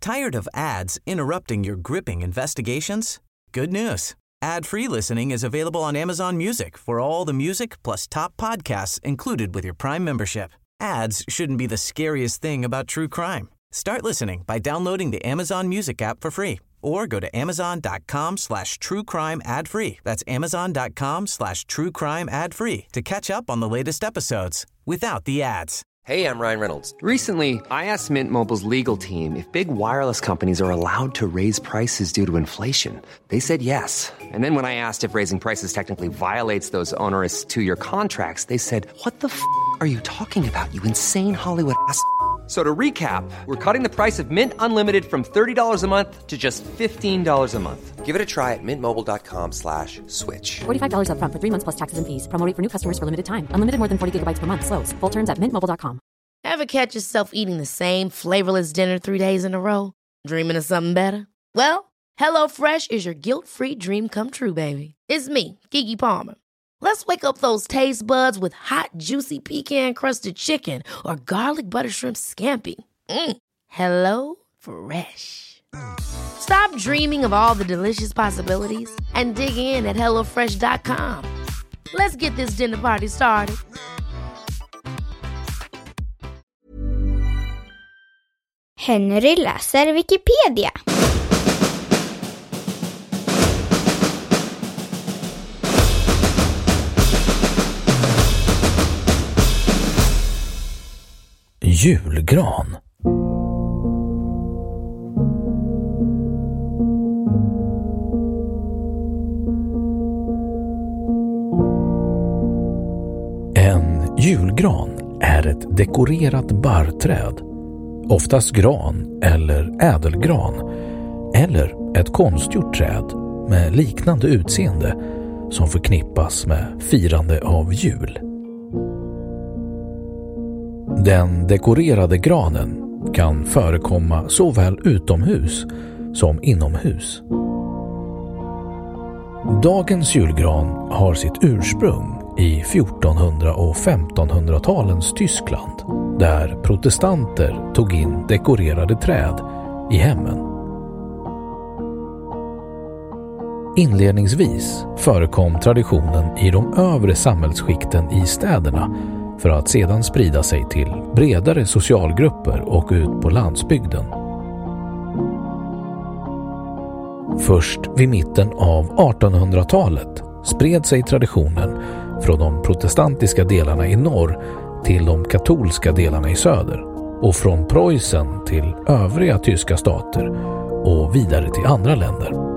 Tired of ads interrupting your gripping investigations? Good news. Ad-free listening is available on Amazon Music for all the music plus top podcasts included with your Prime membership. Ads shouldn't be the scariest thing about true crime. Start listening by downloading the Amazon Music app for free or go to amazon.com/truecrime ad-free. That's amazon.com/truecrime ad-free to catch up on the latest episodes without the ads. Hey, I'm Ryan Reynolds. Recently, I asked Mint Mobile's legal team if big wireless companies are allowed to raise prices due to inflation. They said yes. And then when I asked if raising prices technically violates those onerous two-year contracts, they said, "What the f*** are you talking about, you insane Hollywood ass?" So to recap, we're cutting the price of Mint Unlimited from $30 a month to just $15 a month. Give it a try at mintmobile.com/switch. $45 up front for 3 months plus taxes and fees. Promo rate for new customers for limited time. Unlimited more than 40 gigabytes per month. Slows full terms at mintmobile.com. Ever catch yourself eating the same flavorless dinner 3 days in a row? Dreaming of something better? Well, HelloFresh is your guilt-free dream come true, baby. It's me, Keke Palmer. Let's wake up those taste buds with hot, juicy pecan-crusted chicken or garlic butter shrimp scampi. Hello Fresh. Stop dreaming of all the delicious possibilities and dig in at HelloFresh.com. Let's get this dinner party started. Henry läser Wikipedia. Julgran. En julgran är ett dekorerat barrträd, oftast gran eller ädelgran, eller ett konstgjort träd med liknande utseende som förknippas med firande av jul. Den dekorerade granen kan förekomma såväl utomhus som inomhus. Dagens julgran har sitt ursprung i 1400- och 1500-talens Tyskland, där protestanter tog in dekorerade träd i hemmen. Inledningsvis förekom traditionen i de övre samhällsskikten i städerna för att sedan sprida sig till bredare socialgrupper och ut på landsbygden. Först vid mitten av 1800-talet spred sig traditionen från de protestantiska delarna i norr till de katolska delarna i söder och från Preussen till övriga tyska stater och vidare till andra länder.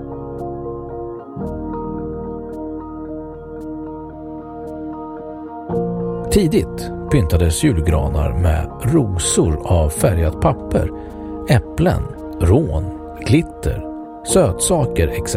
Tidigt pyntades julgranar med rosor av färgat papper, äpplen, rån, glitter, sötsaker etc.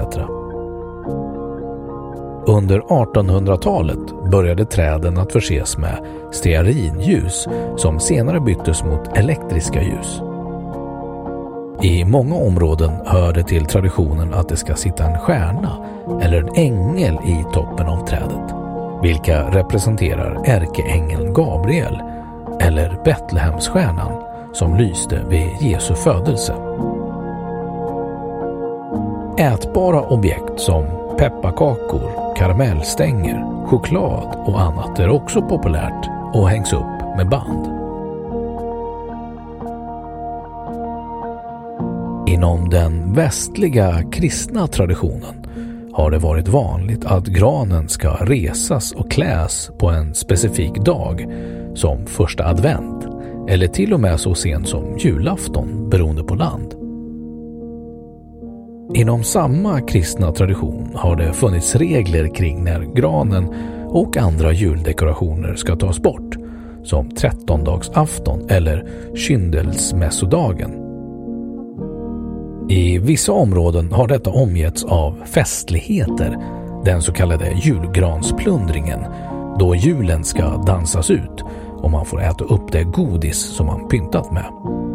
Under 1800-talet började träden att förses med stearinljus som senare byttes mot elektriska ljus. I många områden hör det till traditionen att det ska sitta en stjärna eller en ängel i toppen av trädet, vilka representerar ärkeängeln Gabriel eller Betlehemsstjärnan som lyste vid Jesu födelse. Ätbara objekt som pepparkakor, karamellstänger, choklad och annat är också populärt och hängs upp med band. Inom den västliga kristna traditionen har det varit vanligt att granen ska resas och kläs på en specifik dag som första advent eller till och med så sent som julafton beroende på land. Inom samma kristna tradition har det funnits regler kring när granen och andra juldekorationer ska tas bort, som 13-dagsafton eller kyndelsmässodagen. I vissa områden har detta omgetts av festligheter, den så kallade julgransplundringen, då julen ska dansas ut och man får äta upp det godis som man pyntat med.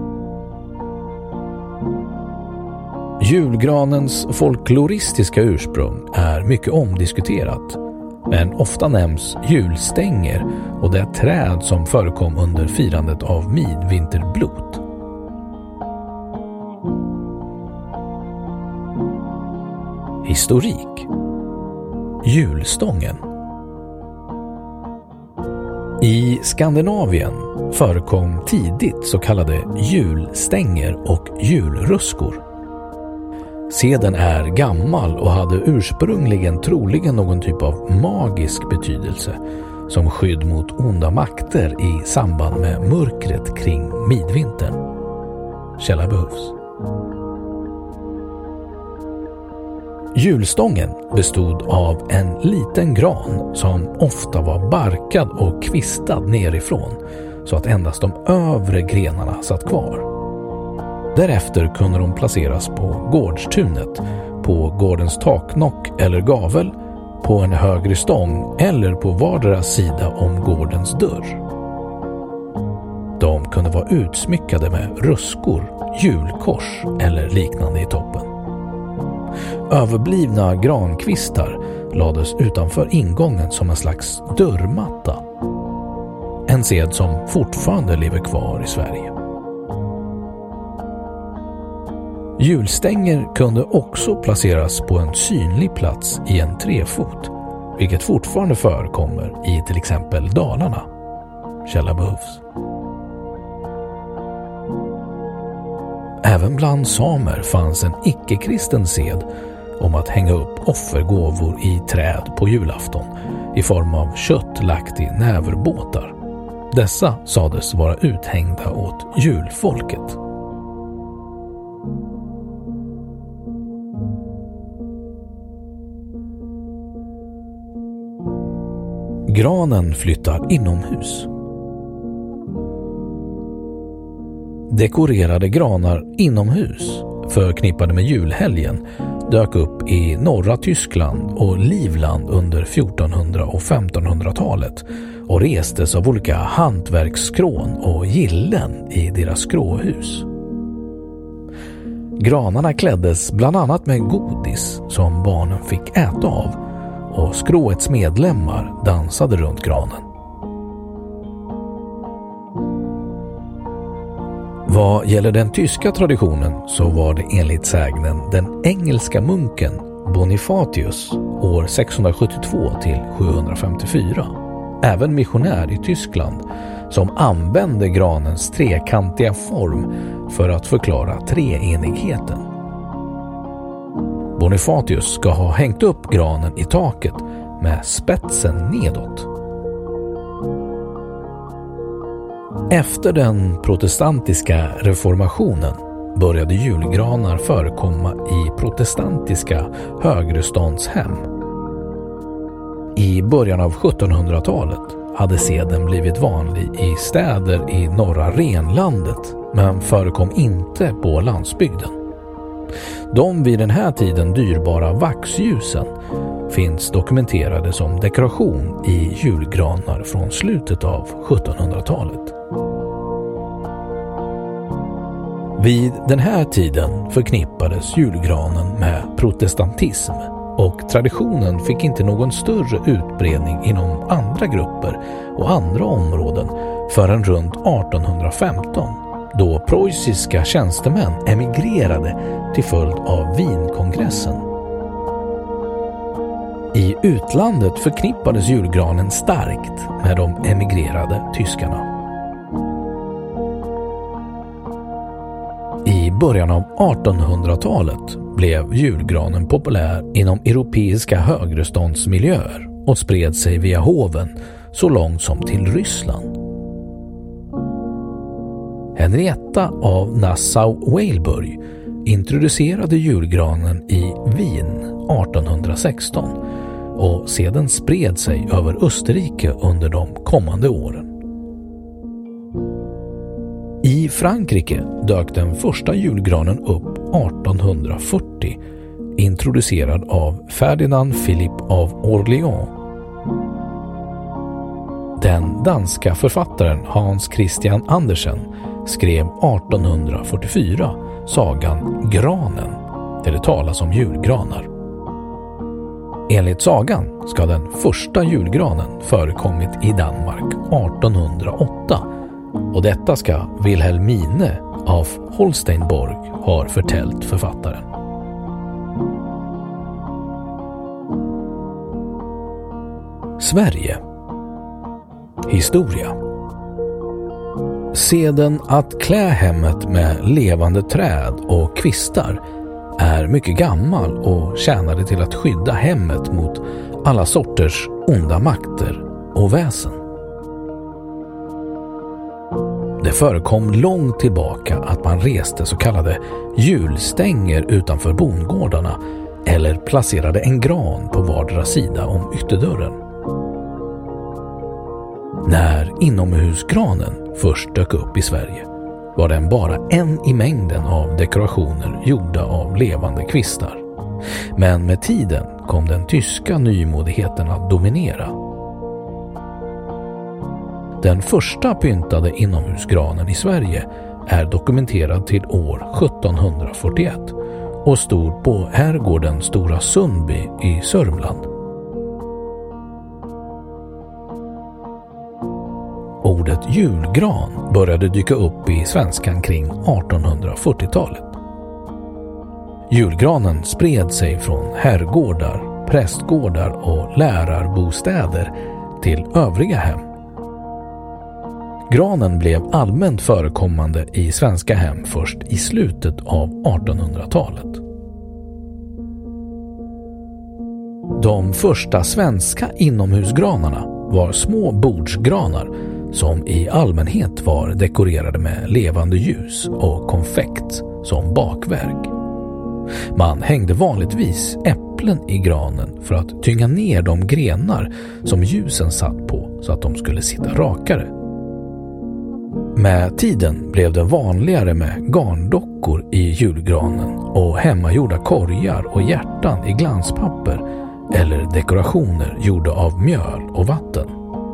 Julgranens folkloristiska ursprung är mycket omdiskuterat, men ofta nämns julstänger och det träd som förekom under firandet av midvinterblot. Historik. Julstången. I Skandinavien förekom tidigt så kallade julstänger och julruskor. Seden är gammal och hade ursprungligen troligen någon typ av magisk betydelse som skydd mot onda makter i samband med mörkret kring midvintern. Källa behövs. Julstången bestod av en liten gran som ofta var barkad och kvistad nerifrån så att endast de övre grenarna satt kvar. Därefter kunde de placeras på gårdstunet, på gårdens taknock eller gavel, på en högre stång eller på vardera sida om gårdens dörr. De kunde vara utsmyckade med ruskor, julkors eller liknande i toppen. Överblivna grankvistar lades utanför ingången som en slags dörrmatta. En sed som fortfarande lever kvar i Sverige. Julstänger kunde också placeras på en synlig plats i en trefot, vilket fortfarande förekommer i till exempel Dalarna. Källa behövs. Även bland samer fanns en icke-kristen sed om att hänga upp offergåvor i träd på julafton i form av kött lagt i näverbåtar. Dessa sades vara uthängda åt julfolket. Granen flyttar inomhus. Dekorerade granar inomhus förknippade med julhelgen dök upp i norra Tyskland och Livland under 1400- och 1500-talet och restes av olika hantverksskrån och gillen i deras skråhus. Granarna kläddes bland annat med godis som barnen fick äta av och skråets medlemmar dansade runt granen. Vad gäller den tyska traditionen så var det enligt sägnen den engelska munken Bonifatius år 672 till 754, även missionär i Tyskland, som använde granens trekantiga form för att förklara treenigheten. Bonifatius ska ha hängt upp granen i taket med spetsen nedåt. Efter den protestantiska reformationen började julgranar förekomma i protestantiska högreståndshem. I början av 1700-talet hade seden blivit vanlig i städer i norra Renlandet men förekom inte på landsbygden. De vid den här tiden dyrbara vaxljusen finns dokumenterade som dekoration i julgranar från slutet av 1700-talet. Vid den här tiden förknippades julgranen med protestantism och traditionen fick inte någon större utbredning inom andra grupper och andra områden förrän runt 1815, då preussiska tjänstemän emigrerade till följd av Wienkongressen. I utlandet förknippades julgranen starkt med de emigrerade tyskarna. I början av 1800-talet blev julgranen populär inom europeiska högreståndsmiljöer och spred sig via hoven så långt som till Ryssland. Henrietta av Nassau-Weilburg introducerade julgranen i Wien 1816 och sedan spred sig över Österrike under de kommande åren. I Frankrike dök den första julgranen upp 1840, introducerad av Ferdinand Philippe av Orléans. Den danska författaren Hans Christian Andersen skrev 1844 sagan Granen, där det talas om julgranar. Enligt sagan ska den första julgranen förekommit i Danmark 1808 och detta ska Wilhelmine av Holsteinborg har förtält författaren. Sverige. Historia. Seden att klä hemmet med levande träd och kvistar är mycket gammal och tjänade till att skydda hemmet mot alla sorters onda makter och väsen. Det förekom långt tillbaka att man reste så kallade julstänger utanför bondgårdarna eller placerade en gran på vardera sida om ytterdörren. När inomhusgranen först dök upp i Sverige var den bara en i mängden av dekorationer gjorda av levande kvistar. Men med tiden kom den tyska nymodigheten att dominera. Den första pyntade inomhusgranen i Sverige är dokumenterad till år 1741 och stod på herrgården Stora Sundby i Sörmland. Ordet julgran började dyka upp i svenskan kring 1840-talet. Julgranen spred sig från herrgårdar, prästgårdar och lärarbostäder till övriga hem. Granen blev allmänt förekommande i svenska hem först i slutet av 1800-talet. De första svenska inomhusgranarna var små bordsgranar som i allmänhet var dekorerade med levande ljus och konfekt som bakverk. Man hängde vanligtvis äpplen i granen för att tynga ner de grenar som ljusen satt på så att de skulle sitta rakare. Med tiden blev det vanligare med garndockor i julgranen och hemmagjorda korgar och hjärtan i glanspapper eller dekorationer gjorda av mjöl och vatten.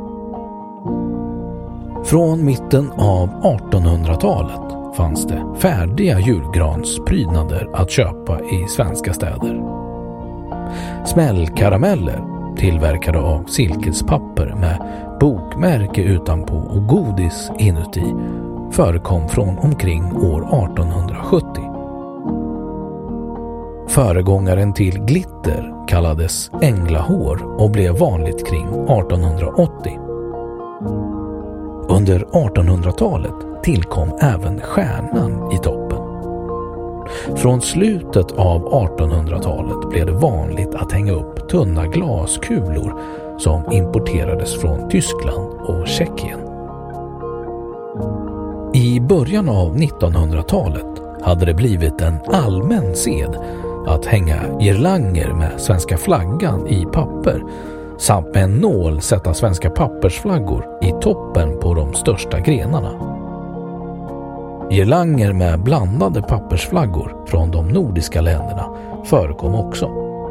Från mitten av 1800-talet fanns det färdiga julgransprydnader att köpa i svenska städer. Smällkarameller tillverkade av silkespapper med bokmärke utanpå och godis inuti förekom från omkring år 1870. Föregångaren till glitter kallades änglahår och blev vanligt kring 1880. Under 1800-talet tillkom även stjärnan i toppen. Från slutet av 1800-talet blev det vanligt att hänga upp tunna glaskulor som importerades från Tyskland och Tjeckien. I början av 1900-talet hade det blivit en allmän sed att hänga girlanger med svenska flaggan i papper samt med en nål sätta svenska pappersflaggor i toppen på de största grenarna. Girlanger med blandade pappersflaggor från de nordiska länderna förekom också.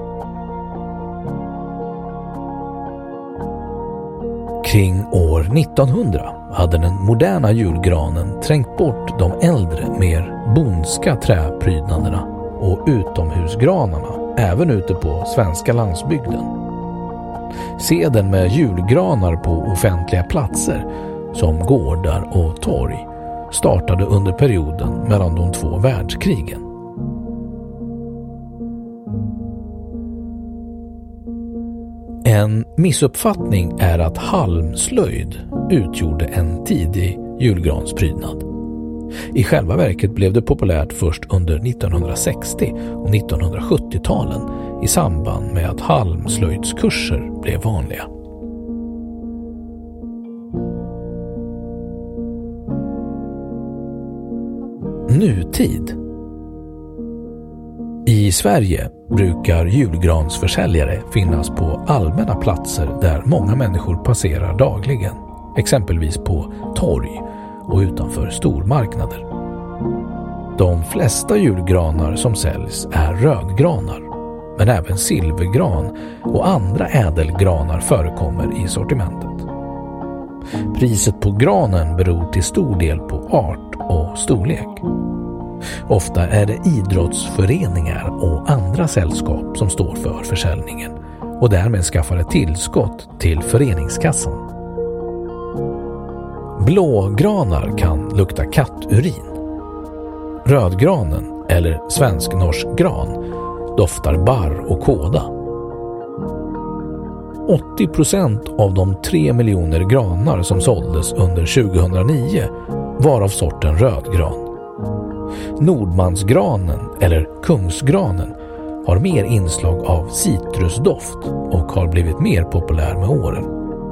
Kring år 1900 hade den moderna julgranen trängt bort de äldre, mer bondska träprydnaderna och utomhusgranarna även ute på svenska landsbygden. Seden med julgranar på offentliga platser som gårdar och torg startade under perioden mellan de två världskrigen. En missuppfattning är att halmslöjd utgjorde en tidig julgransprydnad. I själva verket blev det populärt först under 1960- och 1970-talen i samband med att halmslöjdskurser blev vanliga. Nutid. I Sverige brukar julgransförsäljare finnas på allmänna platser där många människor passerar dagligen, exempelvis på torg och utanför stormarknader. De flesta julgranar som säljs är rödgranar, men även silvergran och andra ädelgranar förekommer i sortimentet. Priset på granen beror till stor del på art och storlek. Ofta är det idrottsföreningar och andra sällskap som står för försäljningen och därmed skaffar ett tillskott till föreningskassan. Blågranar kan lukta katturin. Rödgranen, eller svensk-norsk gran, doftar barr och kåda. 80% av de 3 miljoner granar som såldes under 2009 var av sorten rödgran. Nordmansgranen eller kungsgranen har mer inslag av citrusdoft och har blivit mer populär med åren.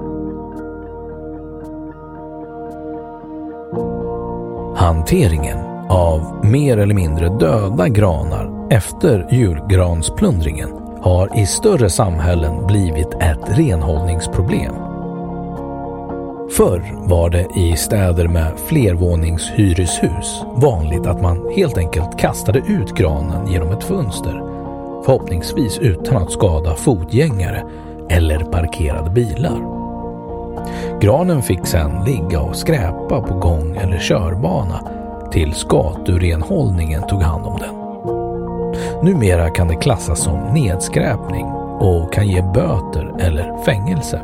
Hanteringen av mer eller mindre döda granar efter julgransplundringen har i större samhällen blivit ett renhållningsproblem. Förr var det i städer med flervåningshyreshus vanligt att man helt enkelt kastade ut granen genom ett fönster, förhoppningsvis utan att skada fotgängare eller parkerade bilar. Granen fick sedan ligga och skräpa på gång- eller körbana tills gaturenhållningen tog hand om den. Numera kan det klassas som nedskräpning och kan ge böter eller fängelse.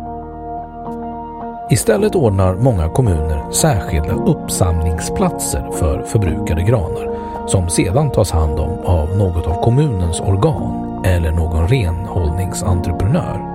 Istället ordnar många kommuner särskilda uppsamlingsplatser för förbrukade granar som sedan tas hand om av något av kommunens organ eller någon renhållningsentreprenör.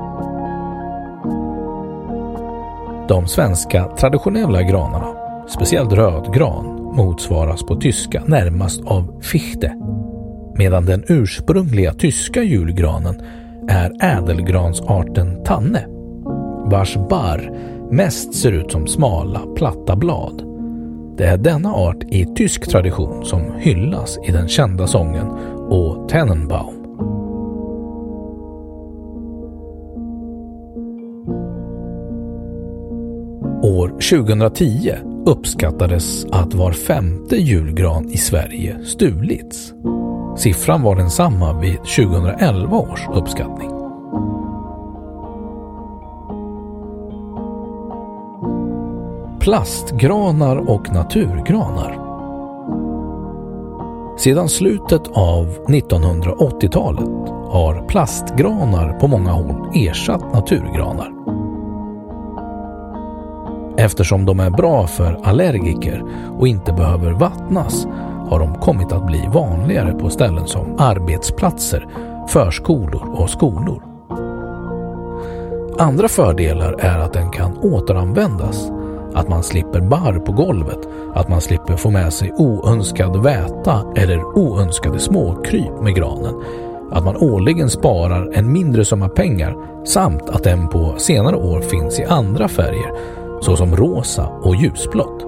De svenska traditionella granarna, speciellt rödgran, motsvaras på tyska närmast av Fichte, medan den ursprungliga tyska julgranen är ädelgransarten Tanne, vars barr mest ser ut som smala, platta blad. Det är denna art i tysk tradition som hyllas i den kända sången O Tannenbaum. År 2010 uppskattades att var 5:e julgran i Sverige stulits. Siffran var densamma vid 2011 års uppskattning. Plastgranar och naturgranar. Sedan slutet av 1980-talet har plastgranar på många håll ersatt naturgranar. Eftersom de är bra för allergiker och inte behöver vattnas har de kommit att bli vanligare på ställen som arbetsplatser, förskolor och skolor. Andra fördelar är att den kan återanvändas, att man slipper barr på golvet, att man slipper få med sig oönskad väta eller oönskade småkryp med granen, att man årligen sparar en mindre summa pengar samt att den på senare år finns i andra färger såsom rosa och ljusblått.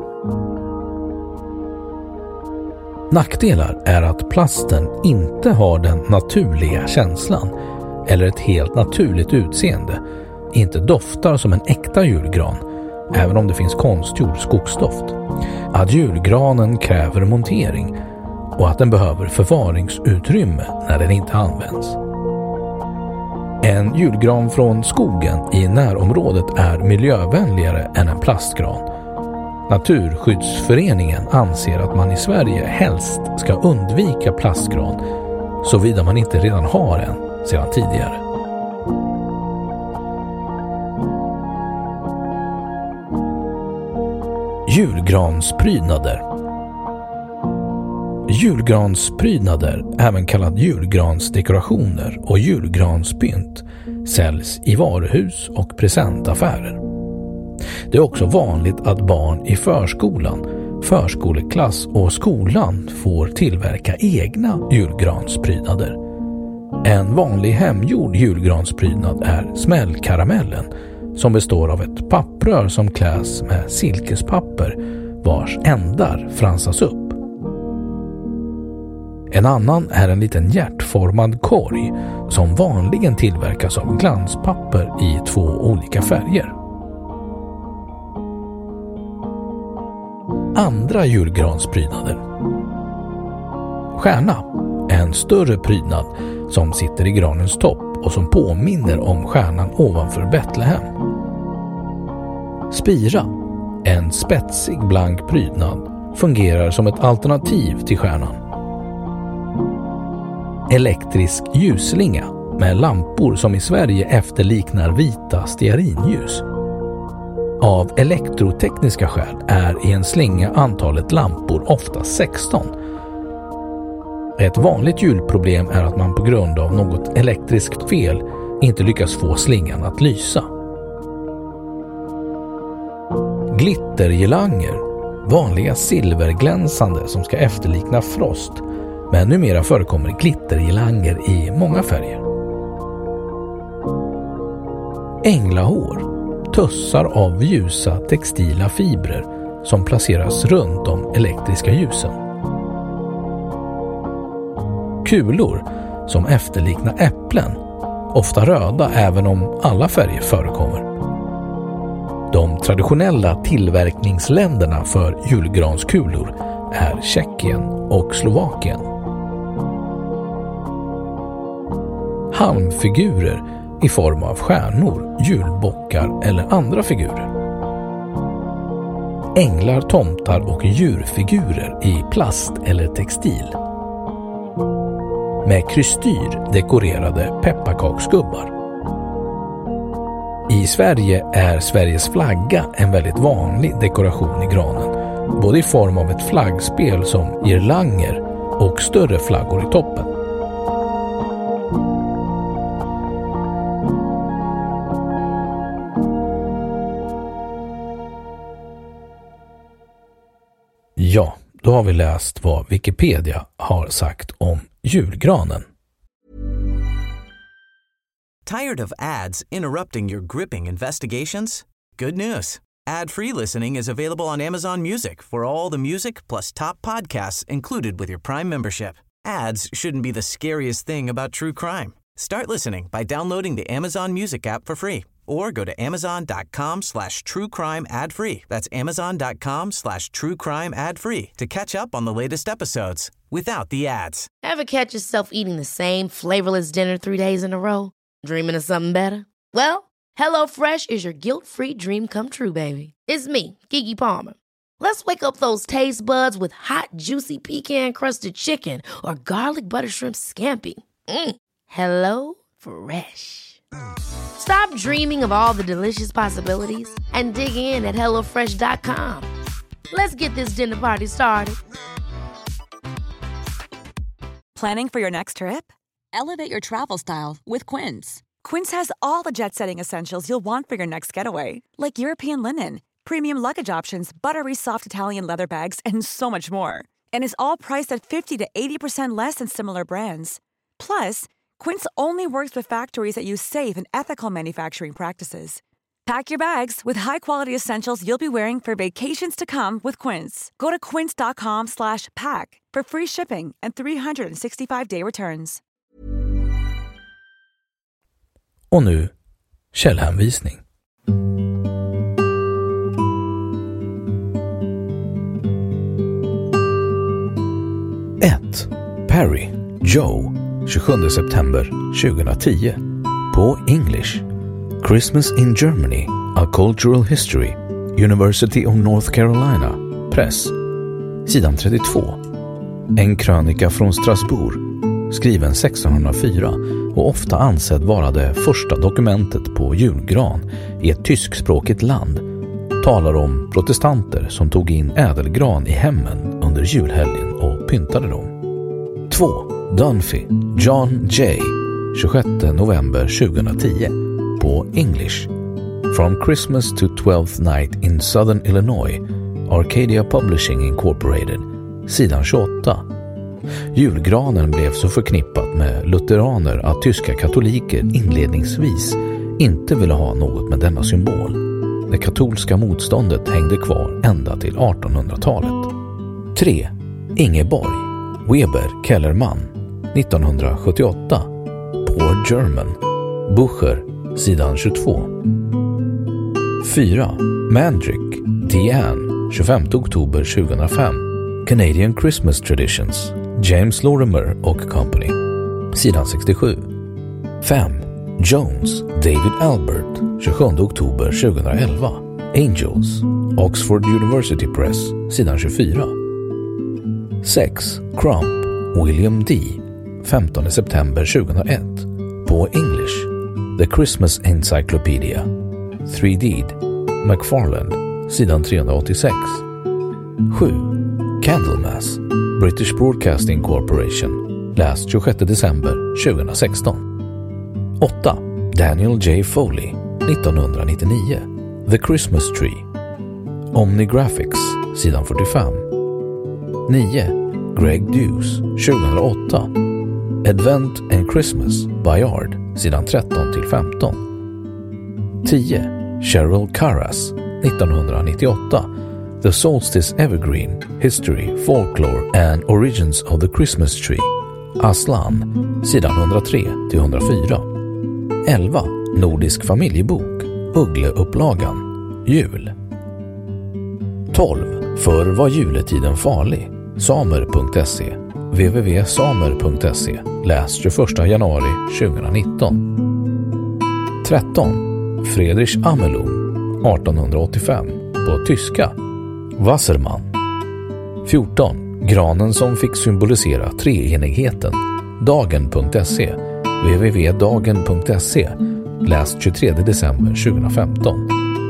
Nackdelar är att plasten inte har den naturliga känslan eller ett helt naturligt utseende, inte doftar som en äkta julgran, även om det finns konstgjord skogsdoft, att julgranen kräver montering och att den behöver förvaringsutrymme när den inte används. En julgran från skogen i närområdet är miljövänligare än en plastgran. Naturskyddsföreningen anser att man i Sverige helst ska undvika plastgran, såvida man inte redan har en sedan tidigare. Julgransprydnader. Julgransprydnader, även kallad julgransdekorationer och julgranspynt, säljs i varuhus och presentaffärer. Det är också vanligt att barn i förskolan, förskoleklass och skolan får tillverka egna julgransprydnader. En vanlig hemgjord julgransprydnad är smällkaramellen, som består av ett papprör som kläs med silkespapper vars ändar fransas upp. En annan är en liten hjärtformad korg som vanligen tillverkas av glanspapper i 2 olika färger. Andra julgransprydnader. Stjärna, en större prydnad som sitter i granens topp och som påminner om stjärnan ovanför Betlehem. Spira, en spetsig blank prydnad, fungerar som ett alternativ till stjärnan. Elektrisk ljusslinga med lampor som i Sverige efterliknar vita stearinljus. Av elektrotekniska skäl är i en slinga antalet lampor ofta 16. Ett vanligt julproblem är att man på grund av något elektriskt fel inte lyckas få slingan att lysa. Glittergirlanger, vanliga silverglänsande som ska efterlikna frost, men numera förekommer glittergirlanger i många färger. Änglahår, tussar av ljusa textila fibrer som placeras runt de elektriska ljusen. Kulor som efterliknar äpplen, ofta röda även om alla färger förekommer. De traditionella tillverkningsländerna för julgranskulor är Tjeckien och Slovakien. Halmfigurer i form av stjärnor, julbockar eller andra figurer. Änglar, tomtar och djurfigurer i plast eller textil. Med krystyr dekorerade pepparkaksgubbar. I Sverige är Sveriges flagga en väldigt vanlig dekoration i granen, både i form av ett flaggspel som girlanger och större flaggor i toppen. Ja, då har vi läst vad Wikipedia har sagt om julgranen. Tired of ads interrupting your gripping investigations? Good news. Ad-free listening is available on Amazon Music for all the music plus top podcasts included with your Prime membership. Ads shouldn't be the scariest thing about true crime. Start listening by downloading the Amazon Music app for free or go to amazon.com/truecrime ad-free. That's amazon.com/truecrime ad-free to catch up on the latest episodes without the ads. Ever catch yourself eating the same flavorless dinner 3 days in a row? Dreaming of something better? Well, HelloFresh is your guilt-free dream come true, baby. It's me, Keke Palmer. Let's wake up those taste buds with hot, juicy pecan-crusted chicken or garlic butter shrimp scampi. Hello Fresh. Stop dreaming of all the delicious possibilities and dig in at HelloFresh.com. Let's get this dinner party started. Planning for your next trip? Elevate your travel style with Quince. Quince has all the jet-setting essentials you'll want for your next getaway, like European linen, premium luggage options, buttery soft Italian leather bags, and so much more. And is all priced at 50 to 80% less than similar brands. Plus, Quince only works with factories that use safe and ethical manufacturing practices. Pack your bags with high-quality essentials you'll be wearing for vacations to come with Quince. Go to quince.com/pack for free shipping and 365-day returns. Och nu, källhänvisning. 1. Perry, Joe, 27 september 2010. På English. Christmas in Germany, A Cultural History, University of North Carolina, Press. Sidan 32. En krönika från Strasbourg, skriven 1604 och ofta ansedd vara det första dokumentet på julgran i ett tyskspråkigt land, talar om protestanter som tog in ädelgran i hemmen under julhelgen och pyntade dem. 2. Dunphy, John J. 26 november 2010. På English. From Christmas to Twelfth Night in Southern Illinois, Arcadia Publishing Incorporated. Sidan 28. Julgranen blev så förknippat med lutheraner att tyska katoliker inledningsvis inte ville ha något med denna symbol. Det katolska motståndet hängde kvar ända till 1800-talet. 3. Ingeborg, Weber Kellerman, 1978. Poor German, Bucher, sidan 22. 4. Mandrick, Diane, 25 oktober 2005. Canadian Christmas Traditions, James Lorimer och Company, sidan 67. 5. Jones, David Albert, 27 oktober 2011. Angels, Oxford University Press, sidan 24. 6. Crump, William D., 15 september 2001. På English. The Christmas Encyclopedia, 3D, McFarland, sidan 386. 7. Candlemas, British Broadcasting Corporation, läst 26 december 2016. 8. Daniel J. Foley, 1999, The Christmas Tree. Omnigraphics, sidan 45. 9. Greg Dewes, 2008, Advent and Christmas, Bayard, sidan 13-15. 10. Cheryl Carras, 1998, The Solstice Evergreen, History, Folklore and Origins of the Christmas Tree, Aslan, sidan 103-104. 11. Nordisk familjebok, Uggleupplagan, Jul. 12. Förr var juletiden farlig, samer.se, www.samer.se, läs 21 januari 2019. 13. Friedrich Amelung, 1885, på tyska, Wassermann. 14. Granen som fick symbolisera treenigheten, dagen.se, www.dagen.se, läs 23 december 2015.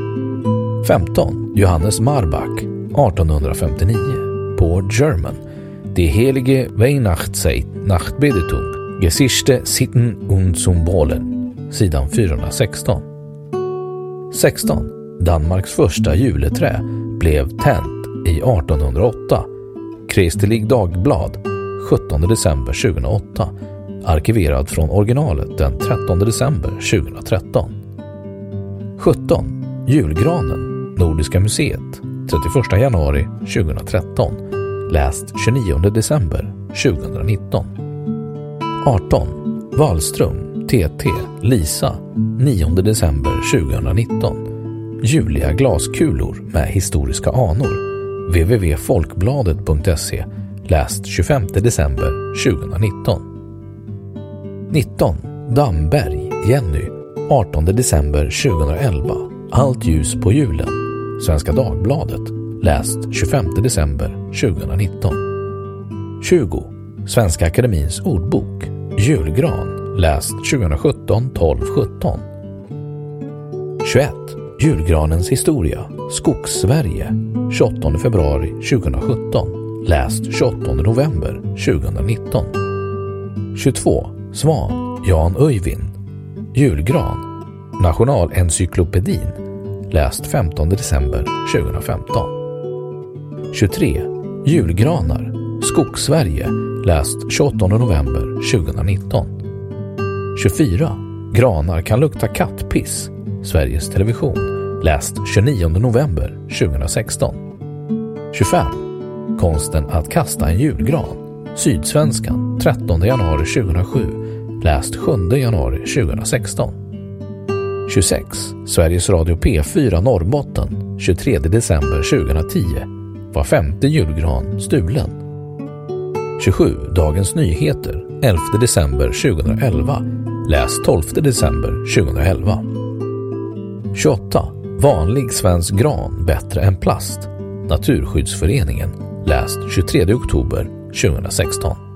15. Johannes Marbach, 1859, på German, Die Heilige Weihnachtszeit Nachtbedetung, Geschichte, Sitten und Symbolen, sidan 416. 16. Danmarks första juleträ blev tänt i 1808. Kristelig Dagblad, 17 december 2008. Arkiverad från originalet den 13 december 2013. 17. Julgranen, Nordiska museet, 31 januari 2013. Läst 29 december 2019. 18. Wallström, TT, Lisa, 9 december 2019. Juliga glaskulor med historiska anor, www.folkbladet.se, läst 25 december 2019. 19. Damberg, Jenny, 18 december 2011, Allt ljus på julen, Svenska Dagbladet, läst 25 december 2019. 20. Svenska Akademins ordbok, Julgran, läst 2017-12-17. 21. Julgranens historia, Skogssverige, 28 februari 2017, läst 28 november 2019. 22. Svan, Jan Öjvind, Julgran, Nationalencyklopedin, läst 15 december 2015. 23. Julgranar, Skogssverige, läst 28 november 2019. 24. Granar kan lukta kattpiss, Sveriges Television, läst 29 november 2016. 25. Konsten att kasta en julgran, Sydsvenskan, 13 januari 2007, läst 7 januari 2016. 26. Sveriges Radio P4 Norrbotten, 23 december 2010, var 5:e julgran stulen. 27. Dagens Nyheter, 11 december 2011, läs 12 december 2011. 28. Vanlig svensk gran bättre än plast, Naturskyddsföreningen, läst 23 oktober 2016.